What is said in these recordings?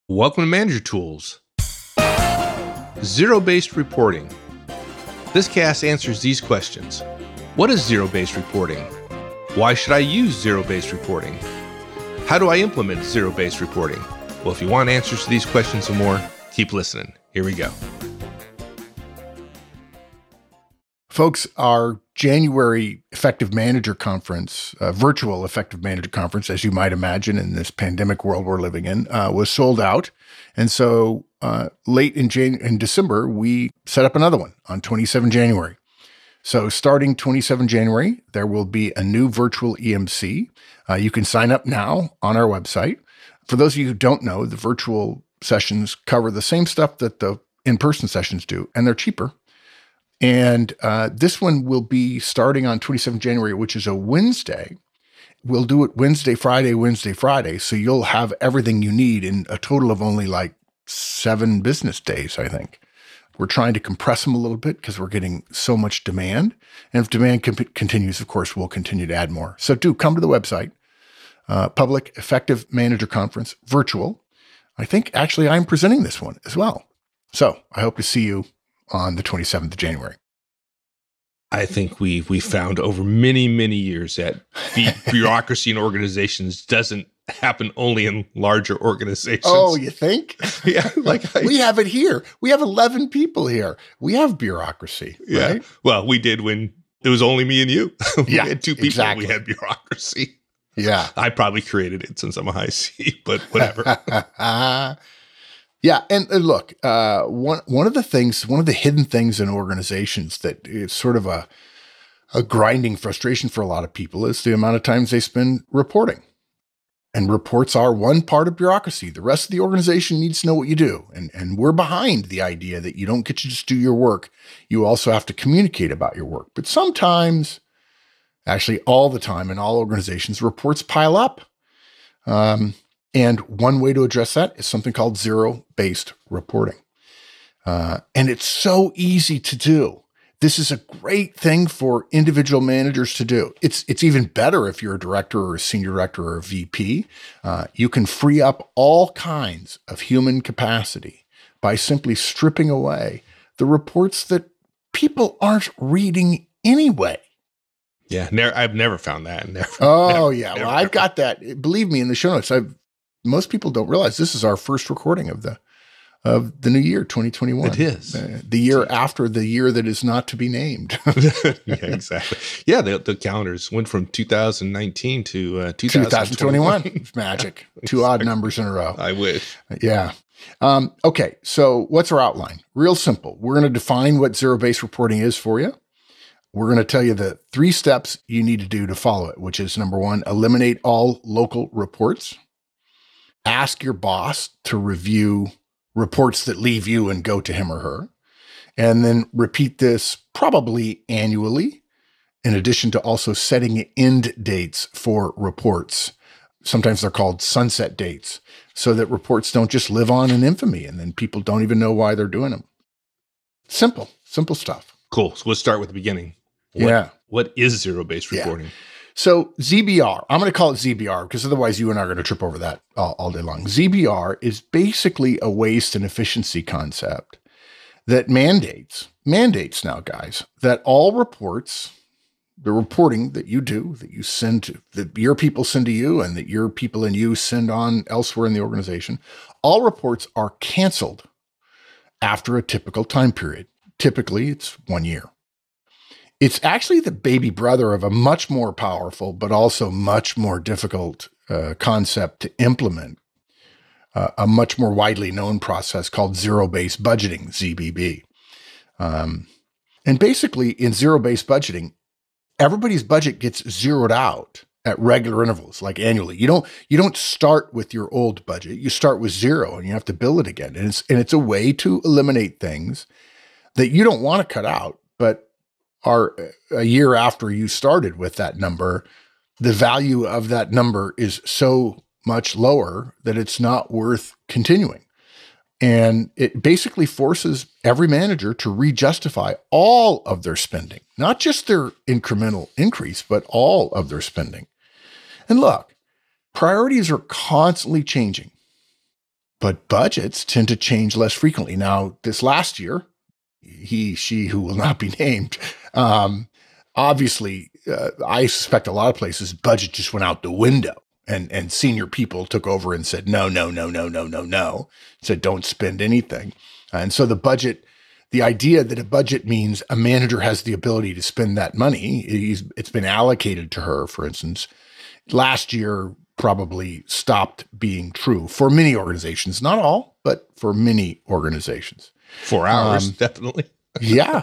Welcome to Manager Tools. Zero-based reporting. This cast answers these questions. What is zero-based reporting? Why should I use zero-based reporting? How do I implement zero-based reporting? Well, if you want answers to these questions and more, keep listening. Here we go. Folks, our January Effective Manager Conference, virtual Effective Manager Conference, as you might imagine in this pandemic world we're living in, was sold out. And so late in December, we set up another one on 27 January. So starting 27 January, there will be a new virtual EMC. You can sign up now on our website. For those of you who don't know, the virtual sessions cover the same stuff that the in-person sessions do, and they're cheaper. And this one will be starting on 27 January, which is a Wednesday. We'll do it Wednesday, Friday. So you'll have everything you need in a total of only like 7 business days, I think. We're trying to compress them a little bit because we're getting so much demand. And if demand continues, of course, we'll continue to add more. So do come to the website, Public Effective Manager Conference, virtual. I think actually I'm presenting this one as well. So I hope to see you on the 27th of January. I think we found over many, many years that bureaucracy in organizations doesn't happen only in larger organizations. Oh, you think? Yeah. We have it here. We have 11 people here. We have bureaucracy, yeah. Right? Well, we did when it was only me and you. We had 2 people. Exactly. We had bureaucracy. Yeah. I probably created it since I'm a high C, but whatever. Yeah. And look, one of the hidden things in organizations that is sort of a grinding frustration for a lot of people is the amount of times they spend reporting. And reports are one part of bureaucracy. The rest of the organization needs to know what you do. And we're behind the idea that you don't get to just do your work. You also have to communicate about your work. But sometimes, actually all the time in all organizations, reports pile up. And one way to address that is something called zero-based reporting. And it's so easy to do. This is a great thing for individual managers to do. It's even better if you're a director or a senior director or a VP. You can free up all kinds of human capacity by simply stripping away the reports that people aren't reading anyway. Yeah, I've never found that. I've got that. Believe me, in the show notes, most people don't realize this is our first recording of the new year, 2021. It is. The year after the year that is not to be named. Yeah, exactly. Yeah, the calendars went from 2019 to 2021. It's magic. Exactly. 2 odd numbers in a row. I wish. Yeah. Okay, so what's our outline? Real simple. We're going to define what zero-based reporting is for you. We're going to tell you the 3 steps you need to do to follow it, which is number 1, eliminate all local reports. Ask your boss to review reports that leave you and go to him or her. And then repeat this probably annually, in addition to also setting end dates for reports. Sometimes they're called sunset dates, so that reports don't just live on in infamy and then people don't even know why they're doing them. Simple stuff. Cool. So let's start with the beginning. What is zero-based reporting? Yeah. So ZBR, I'm going to call it ZBR because otherwise you and I are going to trip over that all day long. ZBR is basically a waste and efficiency concept that mandates now, guys, that all reports, the reporting that you do, that you send to, that your people send to you and that your people and you send on elsewhere in the organization, all reports are canceled after a typical time period. Typically, it's 1 year. It's actually the baby brother of a much more powerful, but also much more difficult concept to implement, a much more widely known process called zero-based budgeting, ZBB. And basically, in zero-based budgeting, everybody's budget gets zeroed out at regular intervals, like annually. You don't start with your old budget. You start with 0, and you have to build it again. And it's a way to eliminate things that you don't want to cut out, but are a year after you started with that number, the value of that number is so much lower that it's not worth continuing. And it basically forces every manager to re-justify all of their spending, not just their incremental increase, but all of their spending. And look, priorities are constantly changing. but budgets tend to change less frequently. Now, this last year, she who will not be named, obviously, I suspect a lot of places budget just went out the window, and senior people took over and said, no, no, no, no, no, no, no, said, don't spend anything. And so the idea that a budget means a manager has the ability to spend that money, it's been allocated to her, for instance, last year probably stopped being true for many organizations, not all, but for many organizations. 4 hours, definitely. Yeah.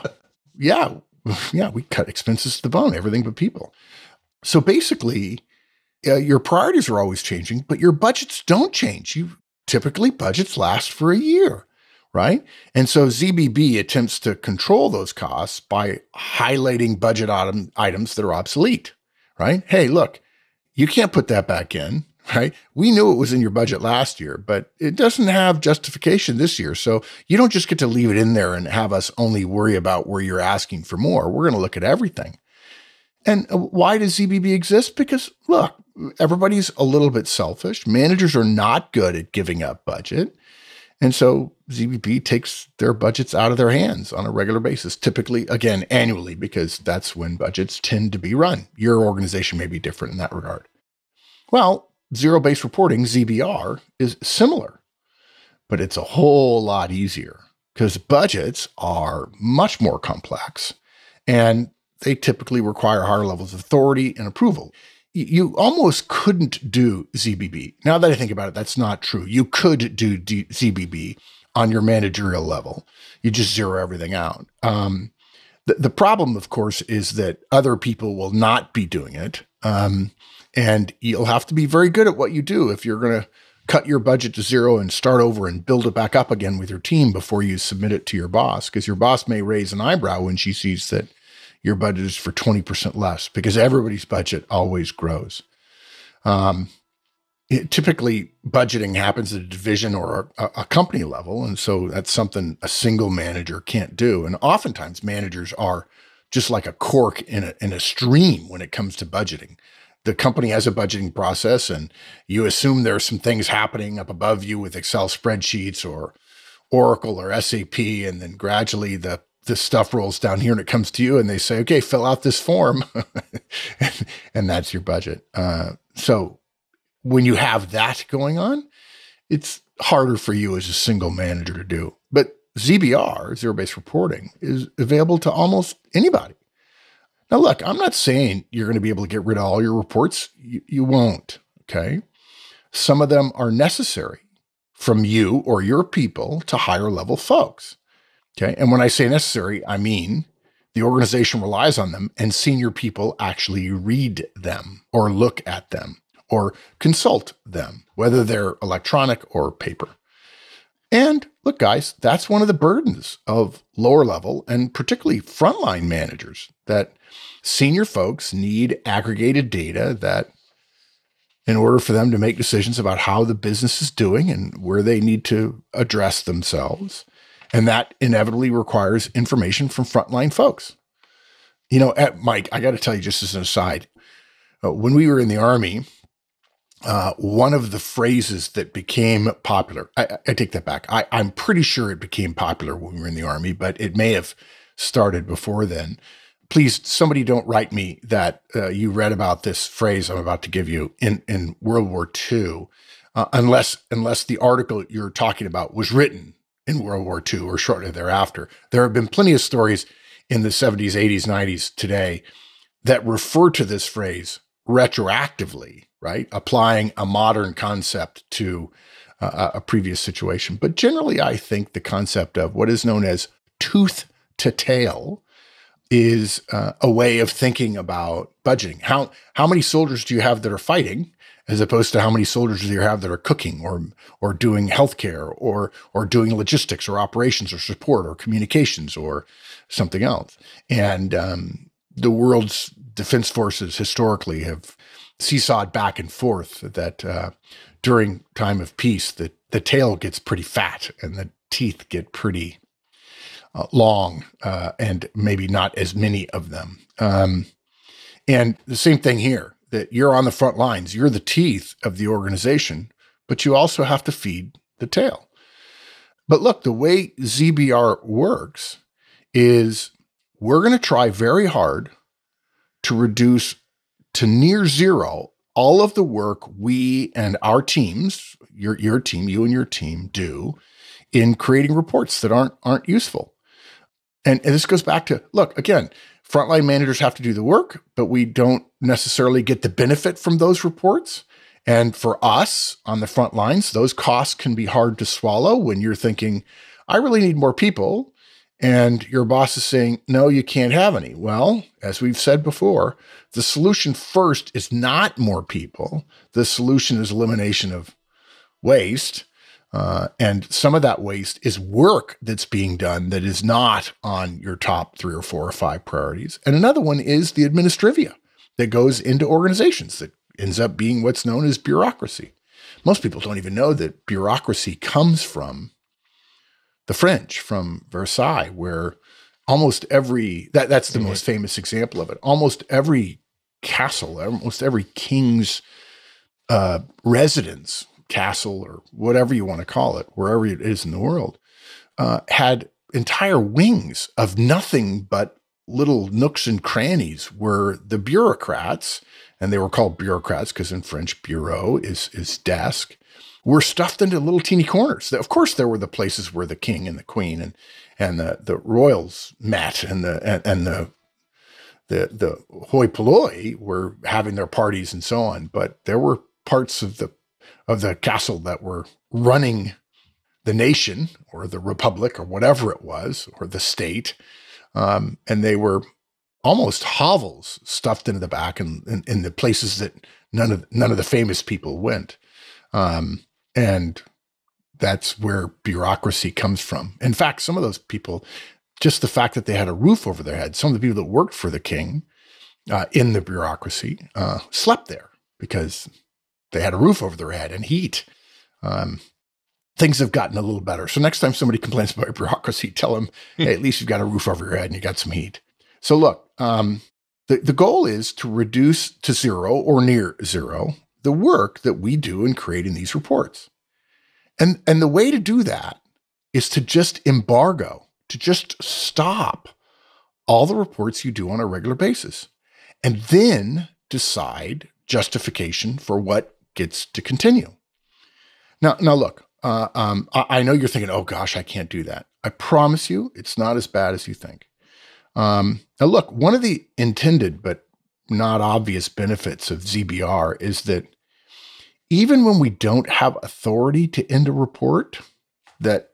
We cut expenses to the bone, everything but people. So basically, your priorities are always changing, but your budgets don't change. Typically, budgets last for a year, right? And so ZBB attempts to control those costs by highlighting budget items that are obsolete, right? Hey, look, you can't put that back in, right? We knew it was in your budget last year, but it doesn't have justification this year. So you don't just get to leave it in there and have us only worry about where you're asking for more. We're going to look at everything. And why does ZBB exist? Because look, everybody's a little bit selfish. Managers are not good at giving up budget. And so ZBB takes their budgets out of their hands on a regular basis, typically, again, annually, because that's when budgets tend to be run. Your organization may be different in that regard. Well, zero-based reporting, ZBR, is similar, but it's a whole lot easier because budgets are much more complex and they typically require higher levels of authority and approval. You almost couldn't do ZBB. Now that I think about it, that's not true. You could do ZBB on your managerial level. You just zero everything out. The problem, of course, is that other people will not be doing it. And you'll have to be very good at what you do if you're going to cut your budget to zero and start over and build it back up again with your team before you submit it to your boss, because your boss may raise an eyebrow when she sees that your budget is for 20% less, because everybody's budget always grows. Typically, budgeting happens at a division or a company level, and so that's something a single manager can't do. And oftentimes, managers are just like a cork in a stream when it comes to budgeting. The company has a budgeting process, and you assume there are some things happening up above you with Excel spreadsheets or Oracle or SAP, and then gradually the stuff rolls down here and it comes to you and they say, okay, fill out this form. and that's your budget. So when you have that going on, it's harder for you as a single manager to do. But ZBR, zero-based reporting, is available to almost anybody. Now, look, I'm not saying you're going to be able to get rid of all your reports. You won't, okay? Some of them are necessary from you or your people to higher level folks. Okay. And when I say necessary, I mean the organization relies on them and senior people actually read them or look at them or consult them, whether they're electronic or paper. And look, guys, that's one of the burdens of lower level and particularly frontline managers, that senior folks need aggregated data that in order for them to make decisions about how the business is doing and where they need to address themselves. And that inevitably requires information from frontline folks. You know, Mike, I got to tell you just as an aside, when we were in the Army, one of the phrases that became popular, I take that back. I'm pretty sure it became popular when we were in the Army, but it may have started before then. Please, somebody don't write me that you read about this phrase I'm about to give you in World War II, unless the article you're talking about was written in World War II or shortly thereafter. There have been plenty of stories in the 70s, 80s, 90s today that refer to this phrase retroactively, right? Applying a modern concept to a previous situation. But generally, I think the concept of what is known as tooth to tail is a way of thinking about budgeting. How many soldiers do you have that are fighting, as opposed to how many soldiers do you have that are cooking or doing healthcare or doing logistics or operations or support or communications or something else? And the world's defense forces historically have seesawed back and forth that during time of peace, the tail gets pretty fat and the teeth get pretty long, and maybe not as many of them. And the same thing here, that you're on the front lines, you're the teeth of the organization, but you also have to feed the tail. But look, the way ZBR works is we're going to try very hard to reduce to near zero all of the work we and our teams, your team, you and your team do in creating reports that aren't useful. And this goes back to, look, again, frontline managers have to do the work, but we don't necessarily get the benefit from those reports. And for us on the front lines, those costs can be hard to swallow when you're thinking, I really need more people. And your boss is saying, no, you can't have any. Well, as we've said before, the solution first is not more people. The solution is elimination of waste. And some of that waste is work that's being done that is not on your top 3 or 4 or 5 priorities. And another one is the administrivia that goes into organizations that ends up being what's known as bureaucracy. Most people don't even know that bureaucracy comes from the French, from Versailles, where almost every, that's the most famous example of it. Almost every castle, almost every king's residence, castle or whatever you want to call it, wherever it is in the world, had entire wings of nothing but little nooks and crannies where the bureaucrats, and they were called bureaucrats because in French, bureau is desk, were stuffed into little teeny corners. Of course, there were the places where the king and the queen and the royals met, and the hoi polloi were having their parties and so on. But there were parts of the castle that were running the nation or the republic or whatever it was, or the state, and they were almost hovels stuffed into the back and in the places that none of the famous people went. And that's where bureaucracy comes from. In fact, some of those people, just the fact that they had a roof over their head, some of the people that worked for the king in the bureaucracy slept there because they had a roof over their head and heat. Things have gotten a little better. So next time somebody complains about bureaucracy, tell them, hey, at least you've got a roof over your head and you got some heat. So look, the goal is to reduce to zero or near zero the work that we do in creating these reports. And the way to do that is to just embargo, to just stop all the reports you do on a regular basis, and then decide justification for what gets to continue. Now look, I know you're thinking, oh gosh, I can't do that. I promise you, it's not as bad as you think. Now look, one of the intended but not obvious benefits of ZBR is that even when we don't have authority to end a report that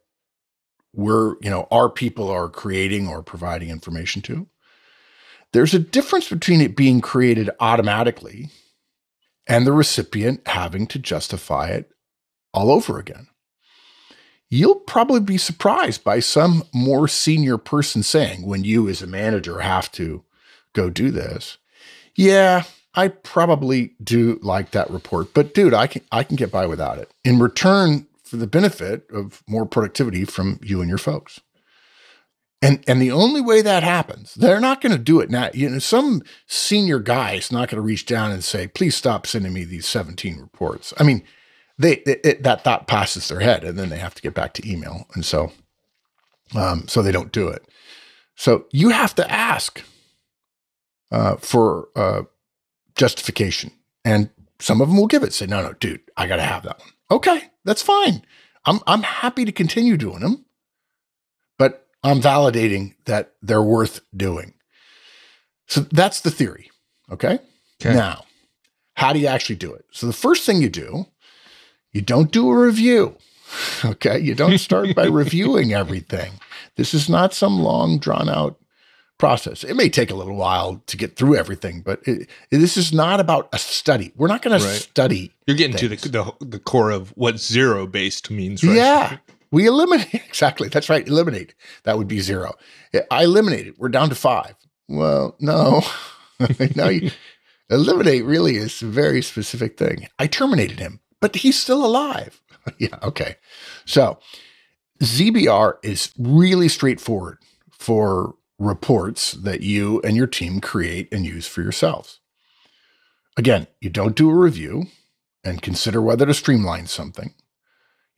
our people are creating or providing information to, there's a difference between it being created automatically and the recipient having to justify it all over again. You'll probably be surprised by some more senior person saying, when you as a manager have to go do this, yeah, I probably do like that report, but dude, I can get by without it in return for the benefit of more productivity from you and your folks. And the only way that happens, they're not going to do it now. Some senior guy is not going to reach down and say, please stop sending me these 17 reports. I mean, that thought passes their head, and then they have to get back to email. And so they don't do it. So you have to ask for justification, and some of them will give it. Say, no, dude, I got to have that one. Okay, that's fine. I'm happy to continue doing them, but I'm validating that they're worth doing. So that's the theory. Okay. Now, how do you actually do it? So the first thing you do, you don't do a review. Okay. You don't start by reviewing everything. This is not some long drawn out process. It may take a little while to get through everything, but this is not about a study. We're not going to study. You're getting things. To the core of what zero-based means, right? Yeah. We eliminate. Exactly. That's right. Eliminate. That would be zero. I eliminated. We're down to 5. Well, no. No, eliminate really is a very specific thing. I terminated him, but he's still alive. Yeah. Okay. So ZBR is really straightforward for reports that you and your team create and use for yourselves. Again, you don't do a review and consider whether to streamline something.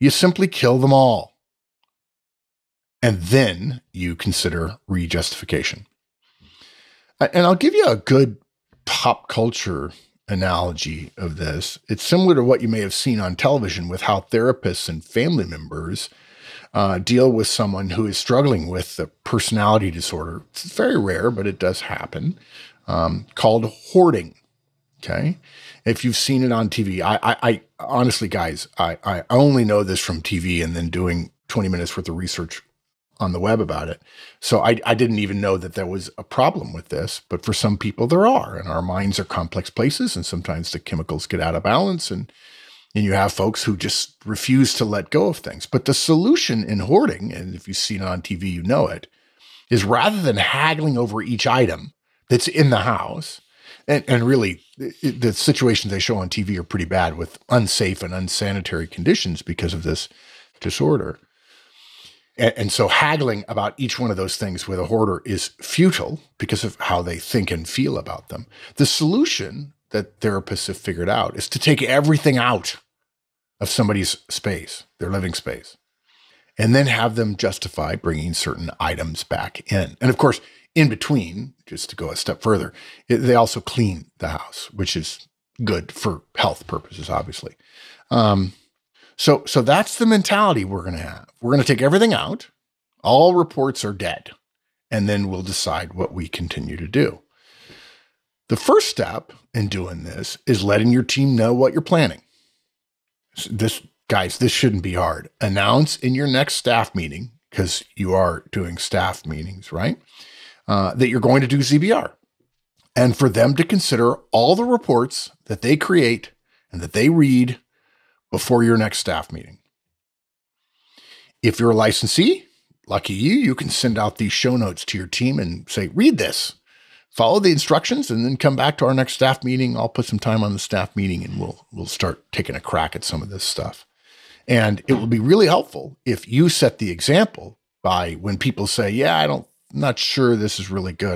You simply kill them all. And then you consider rejustification. And I'll give you a good pop culture analogy of this. It's similar to what you may have seen on television with how therapists and family members deal with someone who is struggling with a personality disorder. It's very rare, but it does happen, called hoarding. Okay. If you've seen it on TV, I honestly, guys, I only know this from TV and then doing 20 minutes worth of research on the web about it. So I didn't even know that there was a problem with this, but for some people there are, and our minds are complex places, and sometimes the chemicals get out of balance, and you have folks who just refuse to let go of things. But the solution in hoarding, and if you've seen it on TV, you know it, is rather than haggling over each item that's in the house, and really the situations they show on TV are pretty bad with unsafe and unsanitary conditions because of this disorder. And so haggling about each one of those things with a hoarder is futile because of how they think and feel about them. The solution that therapists have figured out is to take everything out of somebody's space, their living space, and then have them justify bringing certain items back in. And of course, in between, just to go a step further, they also clean the house, which is good for health purposes, obviously. So that's the mentality we're going to have. We're going to take everything out. All reports are dead. And then we'll decide what we continue to do. The first step in doing this is letting your team know what you're planning. This shouldn't be hard. Announce in your next staff meeting, because you are doing staff meetings, right? That you're going to do ZBR. And for them to consider all the reports that they create and that they read before your next staff meeting. If you're a licensee, lucky you can send out these show notes to your team and say, read this, follow the instructions, and then come back to our next staff meeting. I'll put some time on the staff meeting and we'll start taking a crack at some of this stuff. And it will be really helpful if you set the example by when people say, yeah, I'm not sure this is really good.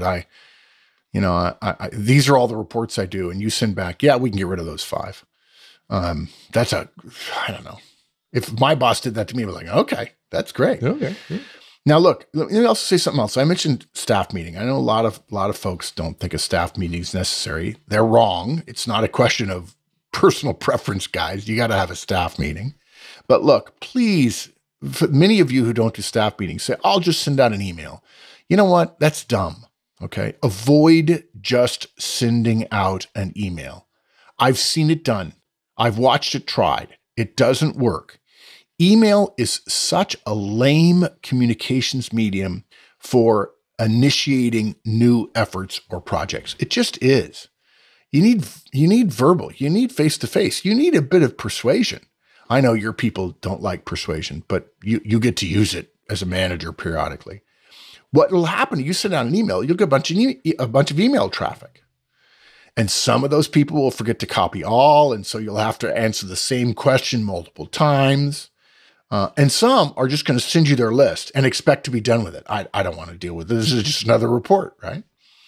These are all the reports I do. And you send back, yeah, we can get rid of those 5. I don't know. If my boss did that to me, I was like, okay, that's great. Okay. Yeah. Now, look, let me also say something else. I mentioned staff meeting. I know a lot of folks don't think a staff meeting is necessary. They're wrong. It's not a question of personal preference, guys. You got to have a staff meeting. But look, please, for many of you who don't do staff meetings, say, I'll just send out an email. You know what? That's dumb. Okay. Avoid just sending out an email. I've seen it done. I've watched it tried. It doesn't work. Email is such a lame communications medium for initiating new efforts or projects. It just is. You need verbal. You need face-to-face. You need a bit of persuasion. I know your people don't like persuasion, but you get to use it as a manager periodically. What will happen? You send out an email, you'll get a bunch of email traffic. And some of those people will forget to copy all, and so you'll have to answer the same question multiple times. And some are just going to send you their list and expect to be done with it. I don't want to deal with it. This is just another report, right?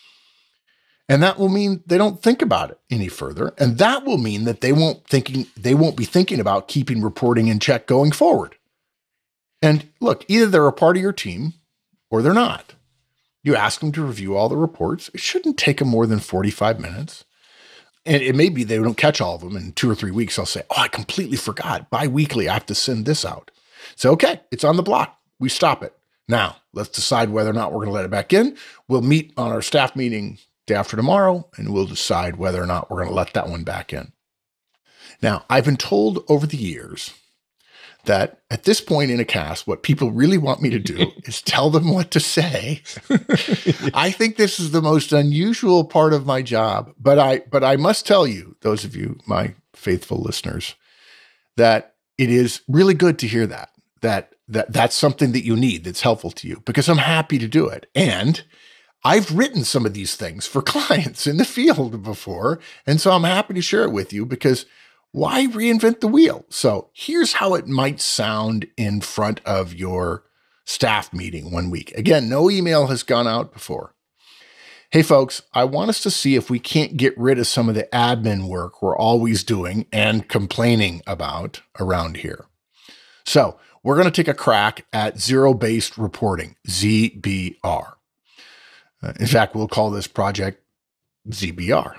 And that will mean they don't think about it any further. And that will mean that they won't be thinking about keeping reporting in check going forward. And look, either they're a part of your team or they're not. You ask them to review all the reports. It shouldn't take them more than 45 minutes. And it may be they don't catch all of them in 2 or 3 weeks. I'll say, I completely forgot. Bi-weekly, I have to send this out. So, okay, it's on the block. We stop it. Now, let's decide whether or not we're going to let it back in. We'll meet on our staff meeting day after tomorrow, and we'll decide whether or not we're going to let that one back in. Now, I've been told over the years that at this point in a cast, what people really want me to do is tell them what to say. I think this is the most unusual part of my job, but I must tell you, those of you, my faithful listeners, that it is really good to hear that's something that you need, that's helpful to you, because I'm happy to do it. And I've written some of these things for clients in the field before, and so I'm happy to share it with you because why reinvent the wheel? So here's how it might sound in front of your staff meeting one week. Again, no email has gone out before. Hey, folks, I want us to see if we can't get rid of some of the admin work we're always doing and complaining about around here. So we're going to take a crack at zero-based reporting, ZBR. In fact, we'll call this project ZBR.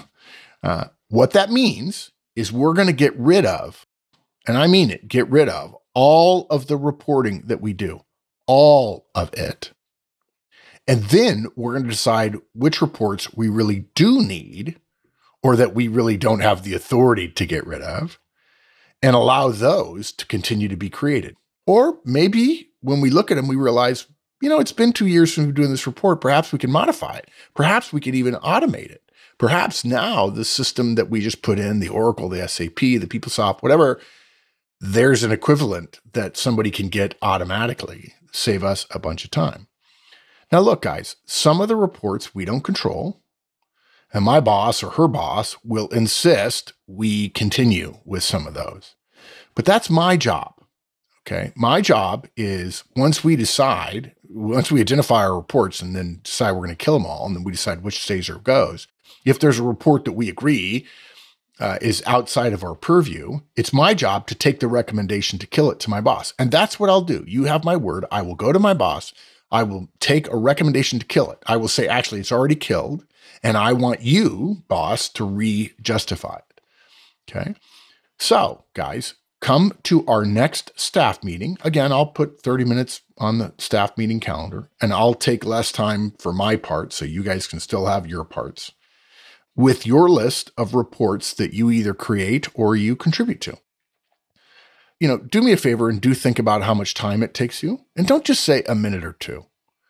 What that means is we're going to get rid of, and I mean it, get rid of all of the reporting that we do, all of it. And then we're going to decide which reports we really do need or that we really don't have the authority to get rid of, and allow those to continue to be created. Or maybe when we look at them, we realize, it's been 2 years since we've been doing this report. Perhaps we can modify it. Perhaps we could even automate it. Perhaps now the system that we just put in, the Oracle, the SAP, the PeopleSoft, whatever, there's an equivalent that somebody can get automatically, save us a bunch of time. Now look, guys, some of the reports we don't control, and my boss or her boss will insist we continue with some of those. But that's my job, okay? My job is once we identify our reports and then decide we're going to kill them all, and then we decide which stays or goes, if there's a report that we agree is outside of our purview, it's my job to take the recommendation to kill it to my boss. And that's what I'll do. You have my word. I will go to my boss. I will take a recommendation to kill it. I will say, actually, it's already killed, and I want you, boss, to re-justify it. Okay? So, guys, come to our next staff meeting. Again, I'll put 30 minutes on the staff meeting calendar, and I'll take less time for my part so you guys can still have your parts with your list of reports that you either create or you contribute to. Do me a favor and do think about how much time it takes you. And don't just say a minute or two.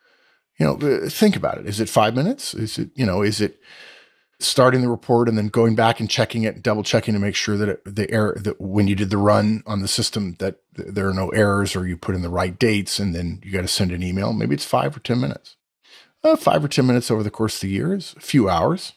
Think about it. Is it 5 minutes? Is it starting the report and then going back and checking it, double checking to make sure that that when you did the run on the system that there are no errors, or you put in the right dates, and then you got to send an email. Maybe it's 5 or 10 minutes. 5 or 10 minutes over the course of the year is a few hours.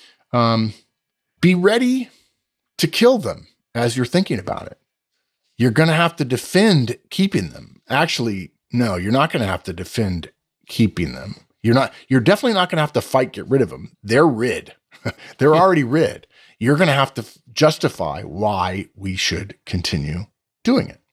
Be ready to kill them as you're thinking about it. You're going to have to defend keeping them. Actually, no, you're not going to have to defend keeping them. You're definitely not going to have to fight, get rid of them. They're rid. They're already rid. You're going to have to justify why we should continue doing it.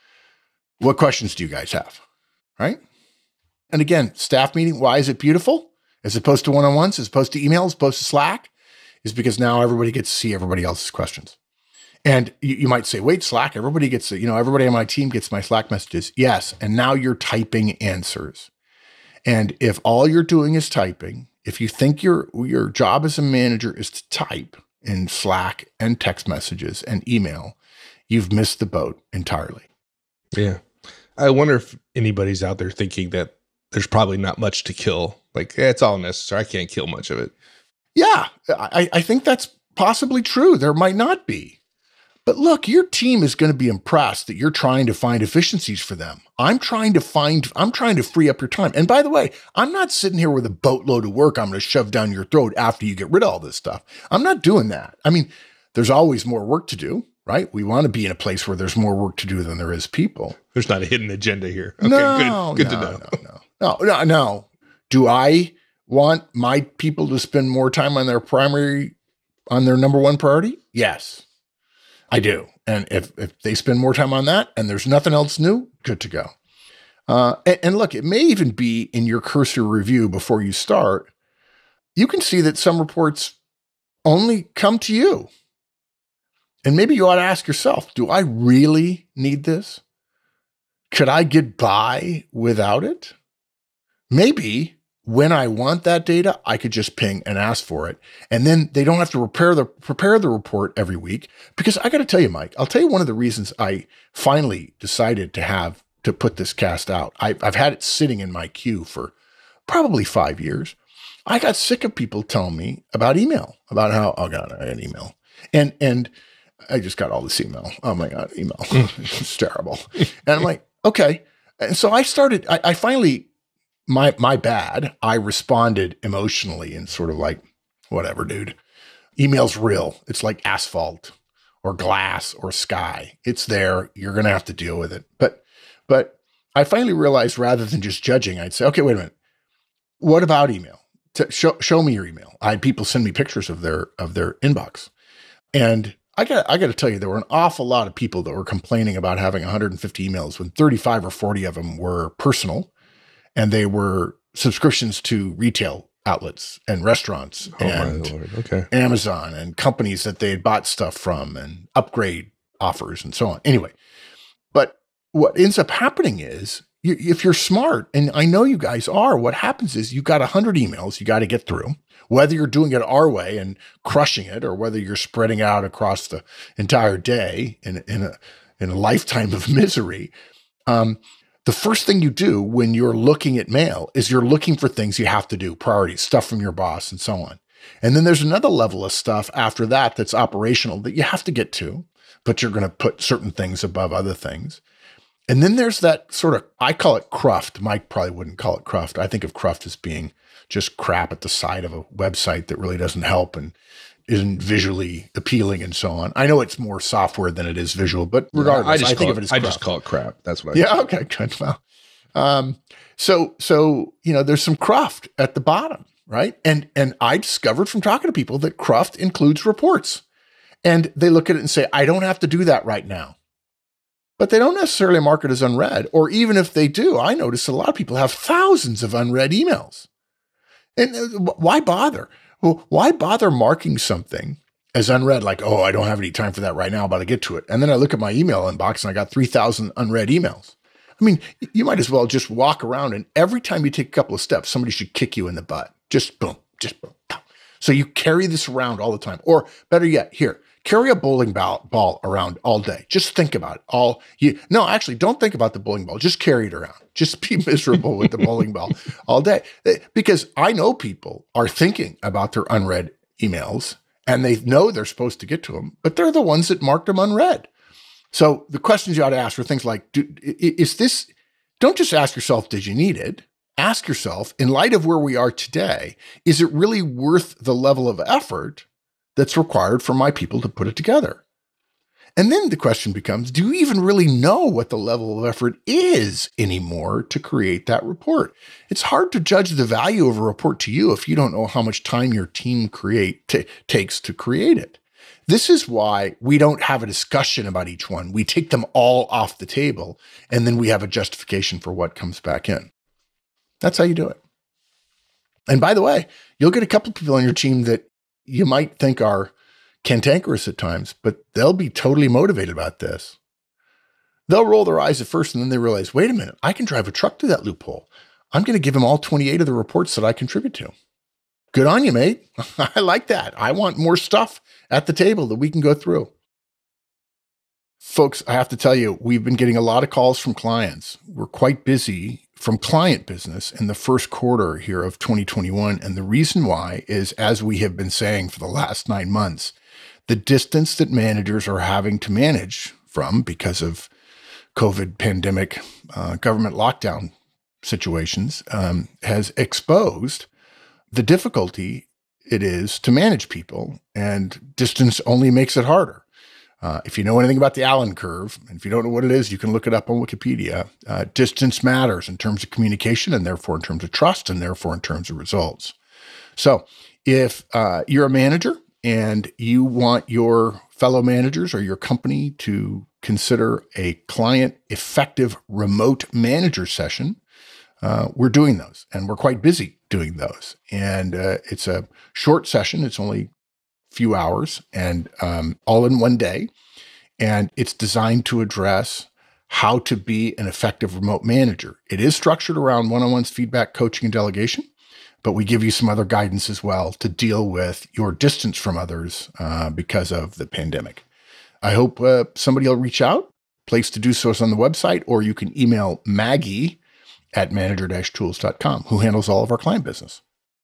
What questions do you guys have? Right? And again, staff meeting, why is it beautiful? As opposed to one-on-ones, as opposed to emails, as opposed to Slack, is because now everybody gets to see everybody else's questions. And you might say, wait, Slack, everybody gets it. Everybody on my team gets my Slack messages. Yes. And now you're typing answers. And if all you're doing is typing, if you think your job as a manager is to type in Slack and text messages and email, you've missed the boat entirely. Yeah. I wonder if anybody's out there thinking that there's probably not much to kill. Like, it's all necessary. I can't kill much of it. Yeah. I think that's possibly true. There might not be. But look, your team is going to be impressed that you're trying to find efficiencies for them. I'm trying to free up your time. And by the way, I'm not sitting here with a boatload of work I'm going to shove down your throat after you get rid of all this stuff. I'm not doing that. I mean, there's always more work to do, right? We want to be in a place where there's more work to do than there is people. There's not a hidden agenda here. Okay, good to know. No. Do I want my people to spend more time on their number one priority? Yes. I do. And if they spend more time on that and there's nothing else new, good to go. And look, it may even be in your cursory review before you start. You can see that some reports only come to you. And maybe you ought to ask yourself, do I really need this? Could I get by without it? Maybe when I want that data, I could just ping and ask for it. And then they don't have to prepare the report every week. Because I got to tell you, Mike, I'll tell you one of the reasons I finally decided to put this cast out. I've had it sitting in my queue for probably 5 years. I got sick of people telling me about email, about how, oh God, I got an email. And I just got all this email. Oh my God, email. It's terrible. And I'm like, okay. And so I finally, my bad. I responded emotionally and sort of like, whatever, dude. Email's real. It's like asphalt or glass or sky. It's there. You're going to have to deal with it. But I finally realized rather than just judging, I'd say, okay, wait a minute. What about email? Show me your email. I had people send me pictures of their inbox. And I got to tell you, there were an awful lot of people that were complaining about having 150 emails when 35 or 40 of them were personal, and they were subscriptions to retail outlets and restaurants and my Lord. Okay. Amazon and companies that they had bought stuff from and upgrade offers and so on. Anyway, but what ends up happening is if you're smart, and I know you guys are, what happens is you got 100 emails you got to get through, whether you're doing it our way and crushing it, or whether you're spreading out across the entire day in a lifetime of misery. The first thing you do when you're looking at mail is you're looking for things you have to do, priorities, stuff from your boss and so on. And then there's another level of stuff after that that's operational that you have to get to, but you're going to put certain things above other things. And then there's that sort of, I call it cruft. Mike probably wouldn't call it cruft. I think of cruft as being just crap at the side of a website that really doesn't help and isn't visually appealing and so on. I know it's more software than it is visual, but regardless, I think of it as I cruft. just call it crap. That's what I Yeah, okay, good. Well, so there's some cruft at the bottom, right? And I discovered from talking to people that cruft includes reports. And they look at it and say, I don't have to do that right now. But they don't necessarily mark it as unread. Or even if they do, I notice a lot of people have thousands of unread emails. And why bother? Well, why bother marking something as unread? Like, oh, I don't have any time for that right now, but I'll get to it. And then I look at my email inbox and I got 3,000 unread emails. I mean, you might as well just walk around, and every time you take a couple of steps, somebody should kick you in the butt. Just boom, just boom. So you carry this around all the time. Or better yet, here, carry a bowling ball around all day. Just think about it. No, actually, don't think about the bowling ball. Just carry it around. Just be miserable with the bowling ball all day. Because I know people are thinking about their unread emails, and they know they're supposed to get to them, but they're the ones that marked them unread. So the questions you ought to ask are things like, don't just ask yourself, did you need it? Ask yourself, in light of where we are today, is it really worth the level of effort that's required for my people to put it together? And then the question becomes, do you even really know what the level of effort is anymore to create that report? It's hard to judge the value of a report to you if you don't know how much time your team takes to create it. This is why we don't have a discussion about each one. We take them all off the table, and then we have a justification for what comes back in. That's how you do it. And by the way, you'll get a couple of people on your team that you might think are cantankerous at times, but they'll be totally motivated about this. They'll roll their eyes at first, and then they realize, wait a minute, I can drive a truck through that loophole. I'm going to give him all 28 of the reports that I contribute to. Good on you, mate. I like that. I want more stuff at the table that we can go through. Folks, I have to tell you, we've been getting a lot of calls from clients. We're quite busy from client business in the first quarter here of 2021. And the reason why is, as we have been saying for the last 9 months, the distance that managers are having to manage from because of COVID pandemic, government lockdown situations, has exposed the difficulty it is to manage people, and distance only makes it harder. If you know anything about the Allen curve, and if you don't know what it is, you can look it up on Wikipedia. Distance matters in terms of communication, and therefore in terms of trust, and therefore in terms of results. So if you're a manager and you want your fellow managers or your company to consider a client effective remote manager session, we're doing those, and we're quite busy doing those. And it's a short session. It's only a few hours and all in one day. And it's designed to address how to be an effective remote manager. It is structured around one-on-ones, feedback, coaching, and delegation, but we give you some other guidance as well to deal with your distance from others because of the pandemic. I hope somebody will reach out. Place to do so is on the website, or you can email Maggie at manager-tools.com, who handles all of our client business.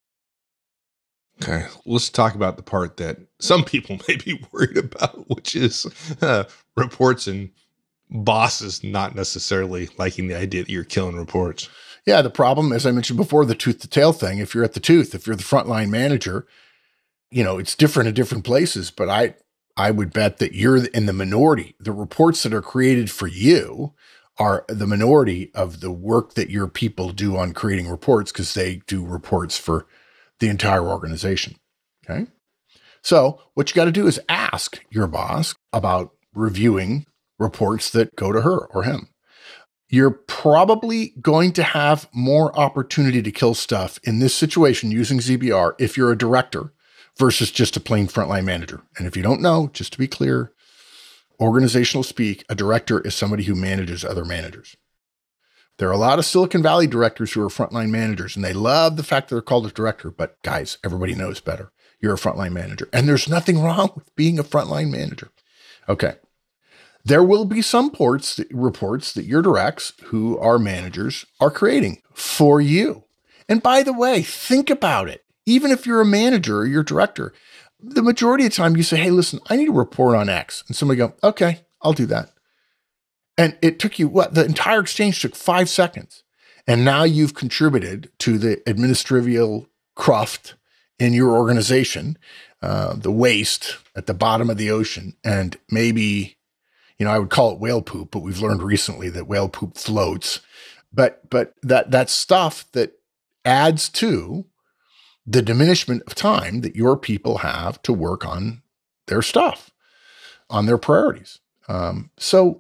Okay, let's talk about the part that some people may be worried about, which is reports and bosses not necessarily liking the idea that you're killing reports. Yeah, the problem, as I mentioned before, the tooth to tail thing. If you're at the tooth, if you're the frontline manager, it's different in different places, but I would bet that you're in the minority. The reports that are created for you are the minority of the work that your people do on creating reports, because they do reports for the entire organization. Okay. So what you got to do is ask your boss about reviewing reports that go to her or him. You're probably going to have more opportunity to kill stuff in this situation using ZBR if you're a director versus just a plain frontline manager. And if you don't know, just to be clear, organizational speak, a director is somebody who manages other managers. There are a lot of Silicon Valley directors who are frontline managers, and they love the fact that they're called a director. But guys, everybody knows better. You're a frontline manager, and there's nothing wrong with being a frontline manager. Okay. There will be some reports that your directs, who are managers, are creating for you. And by the way, think about it. Even if you're a manager or you're a director, the majority of the time you say, hey, listen, I need a report on X. And somebody go, okay, I'll do that. And it took you, the entire exchange took 5 seconds. And now you've contributed to the administrative cruft in your organization, the waste at the bottom of the ocean. And maybe, I would call it whale poop, but we've learned recently that whale poop floats. But that's stuff that adds to the diminishment of time that your people have to work on their stuff, on their priorities. For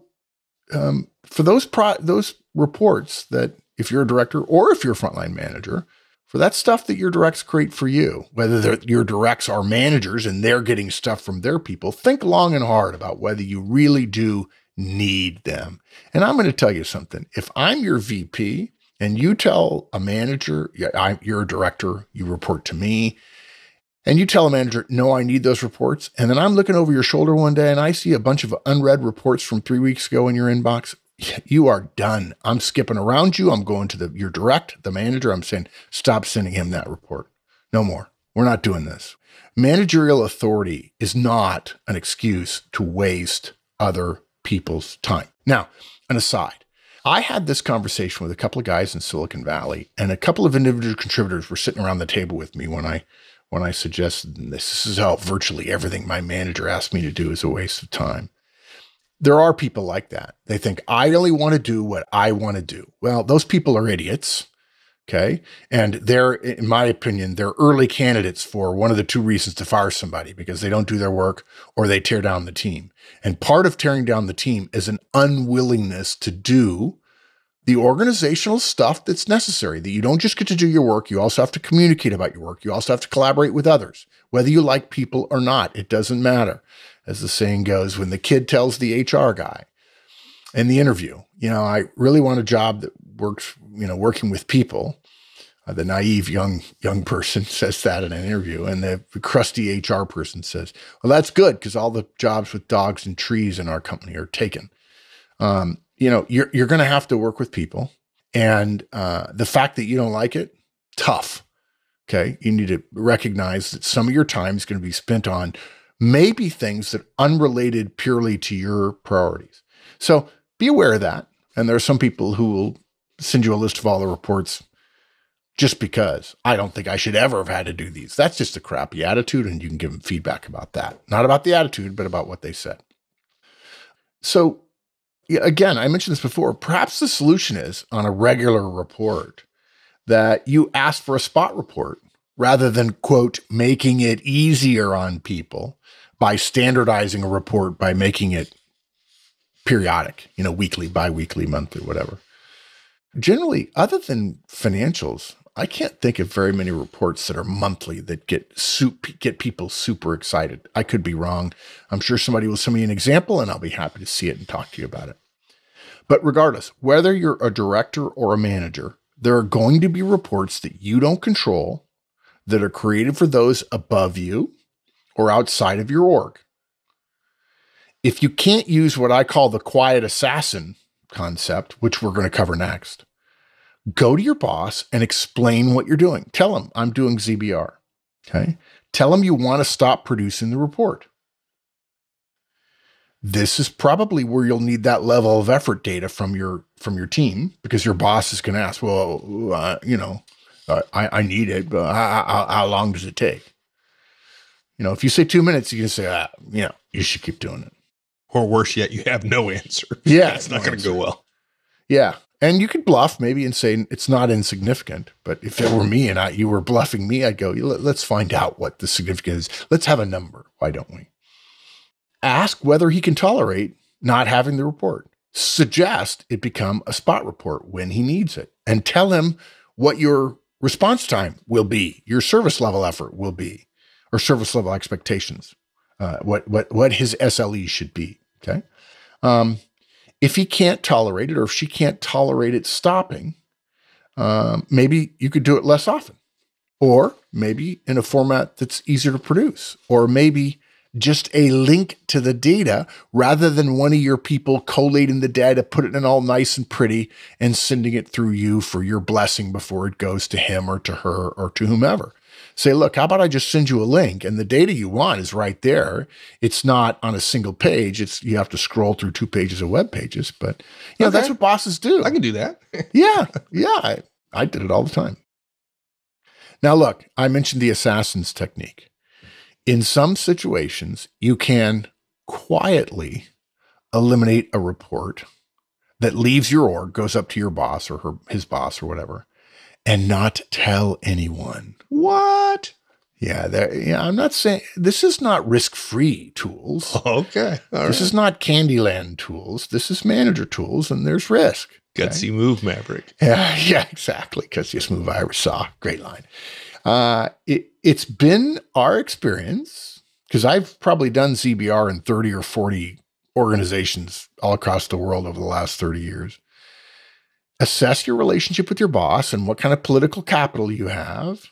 those reports that if you're a director or if you're a frontline manager, for that stuff that your directs create for you, whether your directs are managers and they're getting stuff from their people, think long and hard about whether you really do need them. And I'm going to tell you something. If I'm your VP and you tell a manager, you're a director, you report to me, and you tell a manager, no, I need those reports. And then I'm looking over your shoulder one day and I see a bunch of unread reports from 3 weeks ago in your inbox. You are done. I'm skipping around you. I'm going to your direct, the manager. I'm saying, stop sending him that report. No more. We're not doing this. Managerial authority is not an excuse to waste other people's time. Now, an aside. I had this conversation with a couple of guys in Silicon Valley, and a couple of individual contributors were sitting around the table with me when I suggested this. This is how virtually everything my manager asked me to do is a waste of time. There are people like that. They think, I only want to do what I want to do. Well, those people are idiots, okay? And they're, in my opinion, they're early candidates for one of the two reasons to fire somebody, because they don't do their work or they tear down the team. And part of tearing down the team is an unwillingness to do the organizational stuff that's necessary, that you don't just get to do your work. You also have to communicate about your work. You also have to collaborate with others, whether you like people or not. It doesn't matter. As the saying goes, when the kid tells the HR guy in the interview, I really want a job that works, working with people. The naive young person says that in an interview, and the crusty HR person says, well, that's good because all the jobs with dogs and trees in our company are taken. You're going to have to work with people, and the fact that you don't like it, tough. Okay. You need to recognize that some of your time is going to be spent on maybe things that unrelated purely to your priorities. So be aware of that. And there are some people who will send you a list of all the reports just because. I don't think I should ever have had to do these. That's just a crappy attitude, and you can give them feedback about that. Not about the attitude, but about what they said. So again, I mentioned this before, perhaps the solution is on a regular report that you ask for a spot report rather than, quote, making it easier on people by standardizing a report by making it periodic, weekly, bi-weekly, monthly, whatever. Generally, other than financials, I can't think of very many reports that are monthly that get people super excited. I could be wrong. I'm sure somebody will send me an example and I'll be happy to see it and talk to you about it. But regardless, whether you're a director or a manager, there are going to be reports that you don't control that are created for those above you or outside of your org. If you can't use what I call the quiet assassin concept, which we're going to cover next, go to your boss and explain what you're doing. Tell him, I'm doing ZBR. Okay. Tell him you want to stop producing the report. This is probably where you'll need that level of effort data from your team, because your boss is going to ask, well, I need it, but how long does it take? If you say 2 minutes, you can say, you should keep doing it. Or worse yet, you have no answer. Yeah. It's not going to go well. Yeah. And you could bluff maybe and say it's not insignificant. But if it were me and you were bluffing me, I'd go, let's find out what the significance is. Let's have a number. Why don't we? Ask whether he can tolerate not having the report. Suggest it become a spot report when he needs it. And tell him what your response time will be, your service level effort will be, or service level expectations, what his SLE should be, okay? If he can't tolerate it or if she can't tolerate it stopping, maybe you could do it less often, or maybe in a format that's easier to produce, or maybe just a link to the data rather than one of your people collating the data, put it in all nice and pretty and sending it through you for your blessing before it goes to him or to her or to whomever. Say, look, how about I just send you a link and the data you want is right there. It's not on a single page. You have to scroll through 2 pages of web pages, but that's what bosses do. I can do that. Yeah. I did it all the time. Now, look, I mentioned the assassin's technique. In some situations, you can quietly eliminate a report that leaves your org, goes up to your boss or his boss or whatever, and not tell anyone. What? Yeah, I'm not saying this is not risk-free tools. Okay. This is not Candyland tools. This is manager tools, and there's risk. Gutsy move, Maverick. Yeah, exactly. Gutsiest move I ever saw. Great line. It's been our experience, because I've probably done ZBR in 30 or 40 organizations all across the world over the last 30 years. Assess your relationship with your boss and what kind of political capital you have,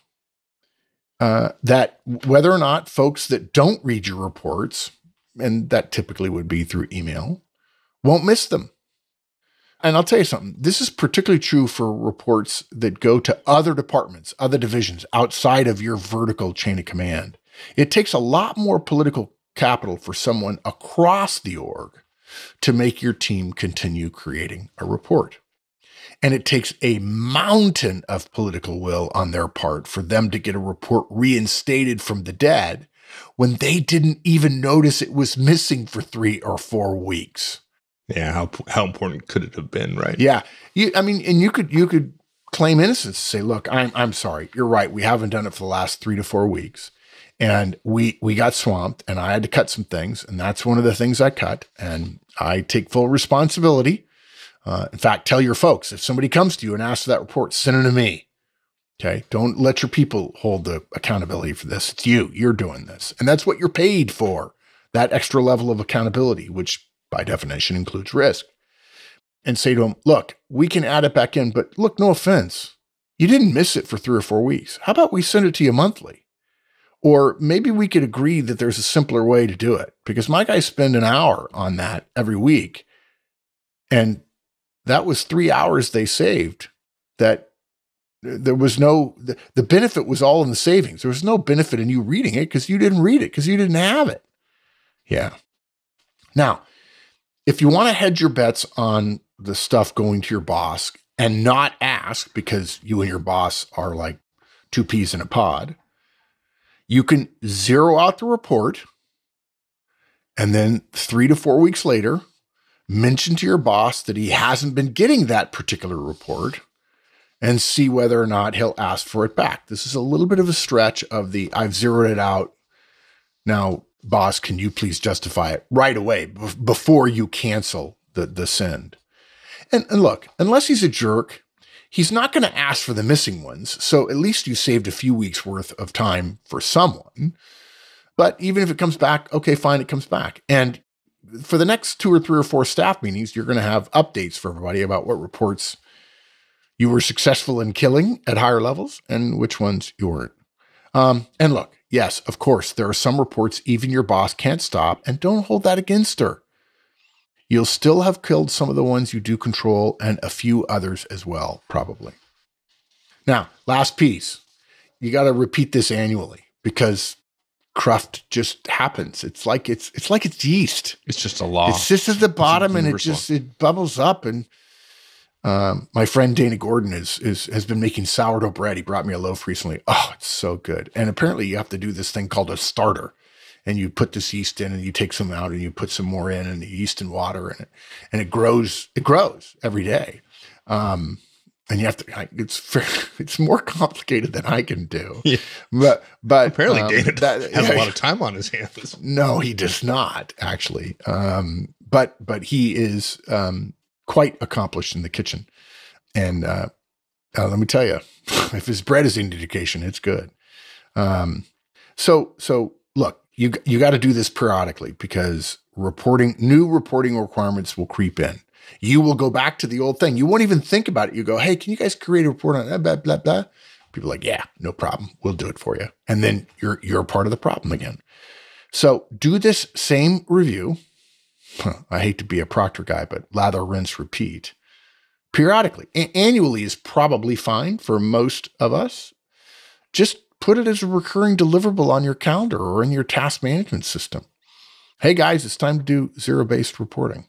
that whether or not folks that don't read your reports, and that typically would be through email, won't miss them. And I'll tell you something, this is particularly true for reports that go to other departments, other divisions outside of your vertical chain of command. It takes a lot more political capital for someone across the org to make your team continue creating a report. And it takes a mountain of political will on their part for them to get a report reinstated from the dead when they didn't even notice it was missing for 3 or 4 weeks. Yeah, how important could it have been, right? Yeah, you could claim innocence. Say, look, I'm sorry, you're right. We haven't done it for the last 3 to 4 weeks, and we got swamped, and I had to cut some things, and that's one of the things I cut, and I take full responsibility. In fact, tell your folks if somebody comes to you and asks for that report, send it to me. Okay, don't let your people hold the accountability for this. It's you. You're doing this, and that's what you're paid for. That extra level of accountability, which by definition includes risk, and say to them, look, we can add it back in, but look, no offense, you didn't miss it for 3 or 4 weeks. How about we send it to you monthly? Or maybe we could agree that there's a simpler way to do it, because my guys spend an hour on that every week. And that was 3 hours they saved. That there was the benefit was all in the savings. There was no benefit in you reading it because you didn't read it, because you didn't have it. Yeah. Now, if you want to hedge your bets on the stuff going to your boss and not ask because you and your boss are like 2 peas in a pod, you can zero out the report and then 3 to 4 weeks later, mention to your boss that he hasn't been getting that particular report and see whether or not he'll ask for it back. This is a little bit of a stretch of the I've zeroed it out. Now, boss, can you please justify it right away before you cancel the send? And look, unless he's a jerk, he's not going to ask for the missing ones. So at least you saved a few weeks worth of time for someone. But even if it comes back, okay, fine, it comes back. And for the next 2 or 3 or 4 staff meetings, you're going to have updates for everybody about what reports you were successful in killing at higher levels and which ones you weren't. And look, yes, of course, there are some reports even your boss can't stop, and don't hold that against her. You'll still have killed some of the ones you do control and a few others as well, probably. Now, last piece. You got to repeat this annually because cruft just happens. It's like it's yeast. It's just a law. It sits at the bottom and it bubbles up. And my friend Dana Gordon has been making sourdough bread. He brought me a loaf recently. Oh, it's so good. And apparently you have to do this thing called a starter. And you put this yeast in and you take some out and you put some more in and the yeast and water in it. And it grows every day. And you have to, it's more complicated than I can do. Yeah. But apparently Dana has a lot of time on his hands. No, he does not actually. But he is, quite accomplished in the kitchen. And, let me tell you, if his bread is any indication, it's good. So look, you got to do this periodically because new reporting requirements will creep in. You will go back to the old thing. You won't even think about it. You go, hey, can you guys create a report on that, blah, blah, blah? People are like, yeah, no problem. We'll do it for you. And then you're part of the problem again. So do this same review. I hate to be a Proctor guy, but lather, rinse, repeat periodically. Annually is probably fine for most of us. Just put it as a recurring deliverable on your calendar or in your task management system. Hey guys, it's time to do zero-based reporting.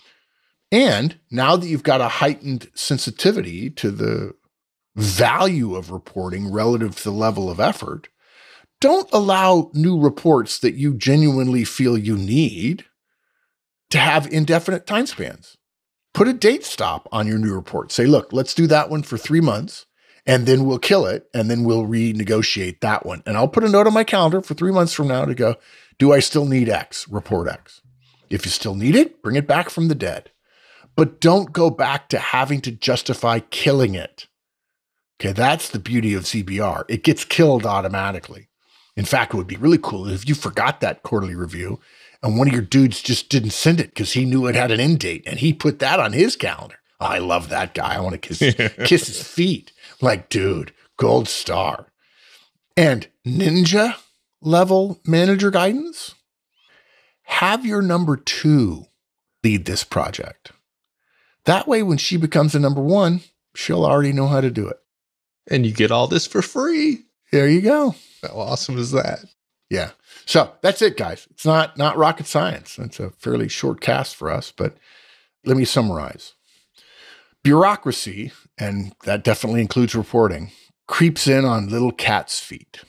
And now that you've got a heightened sensitivity to the value of reporting relative to the level of effort, don't allow new reports that you genuinely feel you need to have indefinite time spans. Put a date stop on your new report. Say, look, let's do that one for 3 months, and then we'll kill it, and then we'll renegotiate that one. And I'll put a note on my calendar for 3 months from now to go, do I still need X? Report X. If you still need it, bring it back from the dead. But don't go back to having to justify killing it. Okay, that's the beauty of ZBR. It gets killed automatically. In fact, it would be really cool if you forgot that quarterly review and one of your dudes just didn't send it because he knew it had an end date and he put that on his calendar. Oh, I love that guy. I want to kiss his feet. Like, dude, gold star. And ninja level manager guidance, have your number 2 lead this project. That way, when she becomes a number 1, she'll already know how to do it. And you get all this for free. There you go. How awesome is that? Yeah. So that's it, guys. It's not rocket science. It's a fairly short cast for us, but let me summarize. Bureaucracy, and that definitely includes reporting, creeps in on little cat's feet.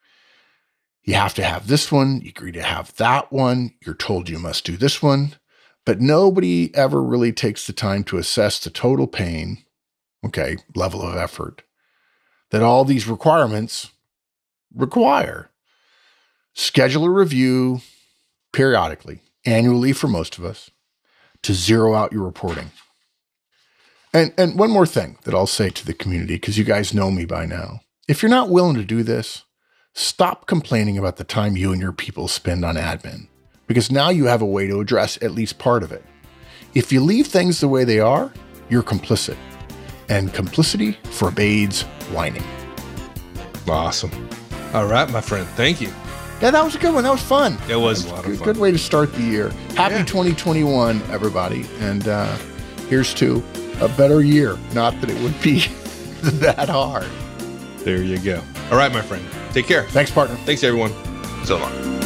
You have to have this one. You agree to have that one. You're told you must do this one. But nobody ever really takes the time to assess the total pain, level of effort, that all these requirements require. Schedule a review periodically, annually for most of us, to zero out your reporting. And one more thing that I'll say to the community, because you guys know me by now. If you're not willing to do this, stop complaining about the time you and your people spend on admin, because now you have a way to address at least part of it. If you leave things the way they are, you're complicit. And complicity forbids whining. Awesome. All right, my friend. Thank you. Yeah, that was a good one. That was fun. It was a lot of fun. Good way to start the year. Happy 2021, everybody. And here's to a better year. Not that it would be that hard. There you go. All right, my friend. Take care. Thanks, partner. Thanks, everyone. So long.